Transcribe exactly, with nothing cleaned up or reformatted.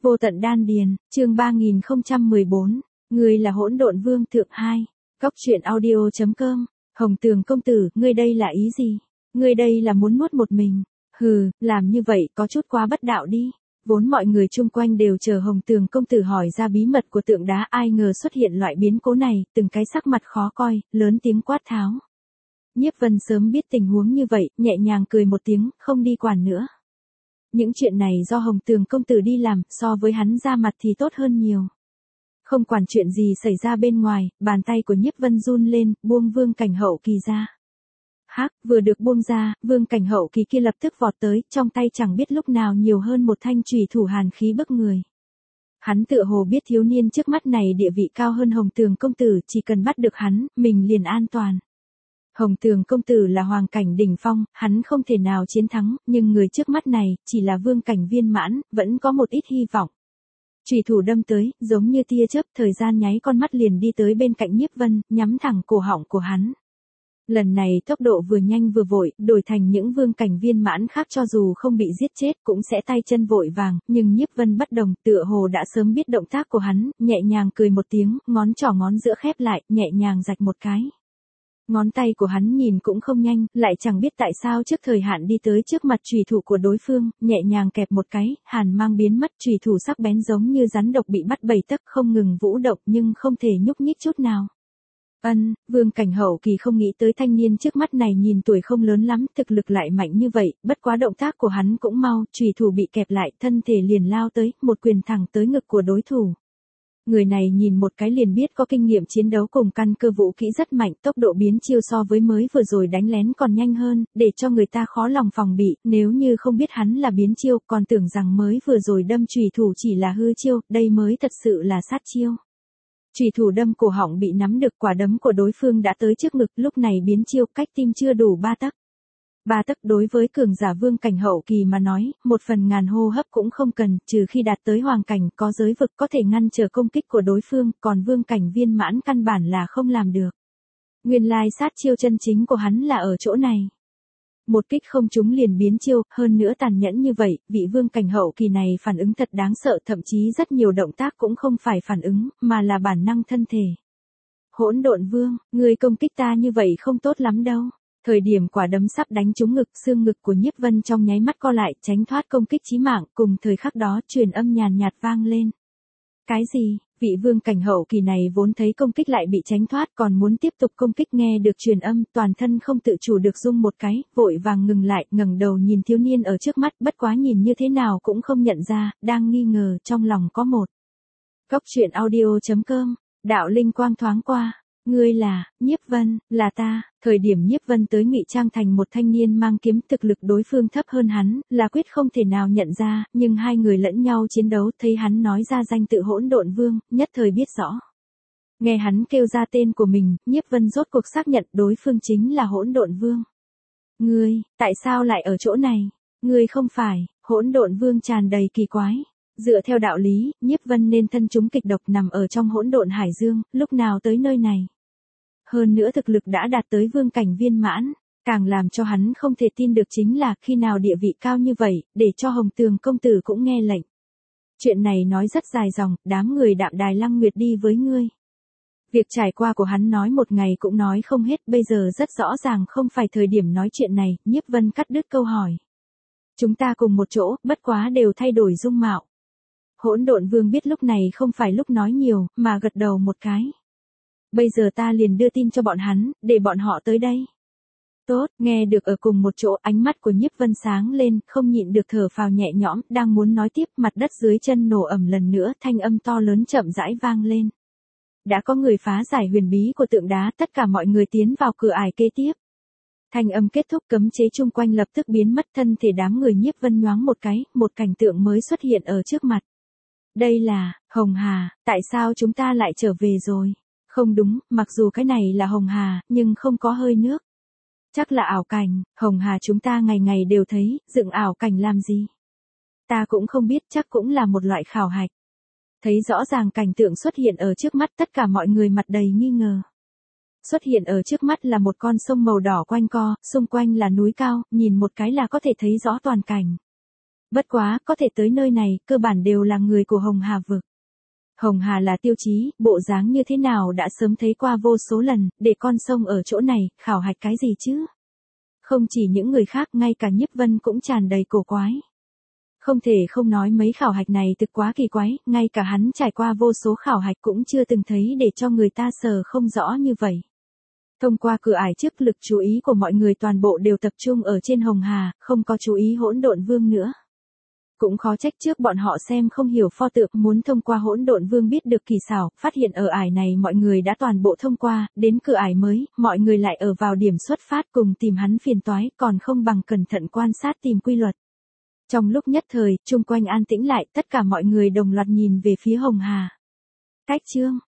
Vô tận đan điền, chương ba nghìn không trăm mười bốn, người là hỗn độn vương thượng hai. Góc truyện audio.com, Hồng Tường công tử, ngươi đây là ý gì? Ngươi đây là muốn nuốt một mình. Hừ, làm như vậy có chút quá bất đạo đi. Vốn mọi người chung quanh đều chờ Hồng Tường công tử hỏi ra bí mật của tượng đá, ai ngờ xuất hiện loại biến cố này, từng cái sắc mặt khó coi, lớn tiếng quát tháo. Nhiếp Vân sớm biết tình huống như vậy, nhẹ nhàng cười một tiếng, không đi quản nữa. Những chuyện này do Hồng Tường công tử đi làm, so với hắn ra mặt thì tốt hơn nhiều. Không quản chuyện gì xảy ra bên ngoài, bàn tay của Nhiếp Vân run lên, buông Vương Cảnh Hậu Kỳ ra. Hắc, vừa được buông ra, Vương Cảnh Hậu Kỳ kia lập tức vọt tới, trong tay chẳng biết lúc nào nhiều hơn một thanh chùy thủ hàn khí bức người. Hắn tựa hồ biết thiếu niên trước mắt này địa vị cao hơn Hồng Tường công tử, chỉ cần bắt được hắn, mình liền an toàn. Hồng Tường công tử là hoàng cảnh đỉnh phong, hắn không thể nào chiến thắng, nhưng người trước mắt này, chỉ là vương cảnh viên mãn, vẫn có một ít hy vọng. Chùy thủ đâm tới, giống như tia chớp, thời gian nháy con mắt liền đi tới bên cạnh Nhiếp Vân, nhắm thẳng cổ họng của hắn. Lần này tốc độ vừa nhanh vừa vội, đổi thành những vương cảnh viên mãn khác cho dù không bị giết chết cũng sẽ tay chân vội vàng, nhưng Nhiếp Vân bất đồng, tựa hồ đã sớm biết động tác của hắn, nhẹ nhàng cười một tiếng, ngón trỏ ngón giữa khép lại, nhẹ nhàng rạch một cái. Ngón tay của hắn nhìn cũng không nhanh, lại chẳng biết tại sao trước thời hạn đi tới trước mặt chùy thủ của đối phương, nhẹ nhàng kẹp một cái, hàn mang biến mất, chùy thủ sắc bén giống như rắn độc bị bắt bảy tấc, không ngừng vũ động nhưng không thể nhúc nhích chút nào. Ân, Vương Cảnh Hậu Kỳ không nghĩ tới thanh niên trước mắt này nhìn tuổi không lớn lắm, thực lực lại mạnh như vậy, bất quá động tác của hắn cũng mau, chùy thủ bị kẹp lại, thân thể liền lao tới, một quyền thẳng tới ngực của đối thủ. Người này nhìn một cái liền biết có kinh nghiệm chiến đấu cùng căn cơ vũ kỹ rất mạnh, tốc độ biến chiêu so với mới vừa rồi đánh lén còn nhanh hơn, để cho người ta khó lòng phòng bị, nếu như không biết hắn là biến chiêu, còn tưởng rằng mới vừa rồi đâm chùy thủ chỉ là hư chiêu, đây mới thật sự là sát chiêu. Chùy thủ đâm cổ họng bị nắm được, quả đấm của đối phương đã tới trước ngực, lúc này biến chiêu, cách tim chưa đủ ba tấc. Ba tấc đối với cường giả Vương Cảnh Hậu Kỳ mà nói, một phần ngàn hô hấp cũng không cần, trừ khi đạt tới hoàng cảnh có giới vực có thể ngăn trở công kích của đối phương, còn Vương Cảnh viên mãn căn bản là không làm được. Nguyên lai sát chiêu chân chính của hắn là ở chỗ này. Một kích không trúng liền biến chiêu, hơn nữa tàn nhẫn như vậy, vị Vương Cảnh Hậu Kỳ này phản ứng thật đáng sợ, thậm chí rất nhiều động tác cũng không phải phản ứng, mà là bản năng thân thể. Hỗn Độn Vương, người công kích ta như vậy không tốt lắm đâu. Thời điểm quả đấm sắp đánh trúng ngực, xương ngực của Nhiếp Vân trong nháy mắt co lại, tránh thoát công kích chí mạng, cùng thời khắc đó truyền âm nhàn nhạt vang lên. Cái gì? Vị Vương Cảnh Hậu Kỳ này vốn thấy công kích lại bị tránh thoát, còn muốn tiếp tục công kích, nghe được truyền âm, toàn thân không tự chủ được rung một cái, vội vàng ngừng lại, ngẩng đầu nhìn thiếu niên ở trước mắt, bất quá nhìn như thế nào cũng không nhận ra, đang nghi ngờ, trong lòng có một. Góc truyện audio.com, đạo linh quang thoáng qua. Ngươi là, Nhiếp Vân, là ta. Thời điểm Nhiếp Vân tới ngụy trang thành một thanh niên mang kiếm, thực lực đối phương thấp hơn hắn, là quyết không thể nào nhận ra, nhưng hai người lẫn nhau chiến đấu, thấy hắn nói ra danh tự Hỗn Độn Vương, nhất thời biết rõ. Nghe hắn kêu ra tên của mình, Nhiếp Vân rốt cuộc xác nhận đối phương chính là Hỗn Độn Vương. Ngươi, tại sao lại ở chỗ này? Ngươi không phải, Hỗn Độn Vương tràn đầy kỳ quái. Dựa theo đạo lý, Nhiếp Vân nên thân chúng kịch độc nằm ở trong hỗn độn hải dương, lúc nào tới nơi này. Hơn nữa thực lực đã đạt tới vương cảnh viên mãn, càng làm cho hắn không thể tin được chính là khi nào địa vị cao như vậy, để cho Hồng Tường công tử cũng nghe lệnh. Chuyện này nói rất dài dòng, đám người Đạm Đài Lăng Nguyệt đi với ngươi. Việc trải qua của hắn nói một ngày cũng nói không hết, bây giờ rất rõ ràng không phải thời điểm nói chuyện này, Nhiếp Vân cắt đứt câu hỏi. Chúng ta cùng một chỗ, bất quá đều thay đổi dung mạo. Hỗn Độn Vương biết lúc này không phải lúc nói nhiều, mà gật đầu một cái. Bây giờ ta liền đưa tin cho bọn hắn, để bọn họ tới đây. Tốt, nghe được ở cùng một chỗ, ánh mắt của Nhiếp Vân sáng lên, không nhịn được thở phào nhẹ nhõm, đang muốn nói tiếp, mặt đất dưới chân nổ ầm lần nữa, thanh âm to lớn chậm rãi vang lên. Đã có người phá giải huyền bí của tượng đá, tất cả mọi người tiến vào cửa ải kế tiếp. Thanh âm kết thúc, cấm chế chung quanh lập tức biến mất, thân thể đám người Nhiếp Vân nhoáng một cái, một cảnh tượng mới xuất hiện ở trước mặt. Đây là, Hồng Hà, tại sao chúng ta lại trở về rồi? Không đúng, mặc dù cái này là Hồng Hà, nhưng không có hơi nước. Chắc là ảo cảnh, Hồng Hà chúng ta ngày ngày đều thấy, dựng ảo cảnh làm gì? Ta cũng không biết, chắc cũng là một loại khảo hạch. Thấy rõ ràng cảnh tượng xuất hiện ở trước mắt, tất cả mọi người mặt đầy nghi ngờ. Xuất hiện ở trước mắt là một con sông màu đỏ quanh co, xung quanh là núi cao, nhìn một cái là có thể thấy rõ toàn cảnh. Bất quá, có thể tới nơi này, cơ bản đều là người của Hồng Hà vực. Hồng Hà là tiêu chí, bộ dáng như thế nào đã sớm thấy qua vô số lần, để con sông ở chỗ này, khảo hạch cái gì chứ? Không chỉ những người khác, ngay cả Nhiếp Vân cũng tràn đầy cổ quái. Không thể không nói mấy khảo hạch này thực quá kỳ quái, ngay cả hắn trải qua vô số khảo hạch cũng chưa từng thấy để cho người ta sờ không rõ như vậy. Thông qua cửa ải trước, lực chú ý của mọi người toàn bộ đều tập trung ở trên Hồng Hà, không có chú ý Hỗn Độn Vương nữa. Cũng khó trách trước bọn họ xem không hiểu pho tượng, muốn thông qua Hỗn Độn Vương biết được kỳ xảo, phát hiện ở ải này mọi người đã toàn bộ thông qua, đến cửa ải mới, mọi người lại ở vào điểm xuất phát cùng tìm hắn phiền toái, còn không bằng cẩn thận quan sát tìm quy luật. Trong lúc nhất thời, chung quanh an tĩnh lại, tất cả mọi người đồng loạt nhìn về phía Hồng Hà. Cách chương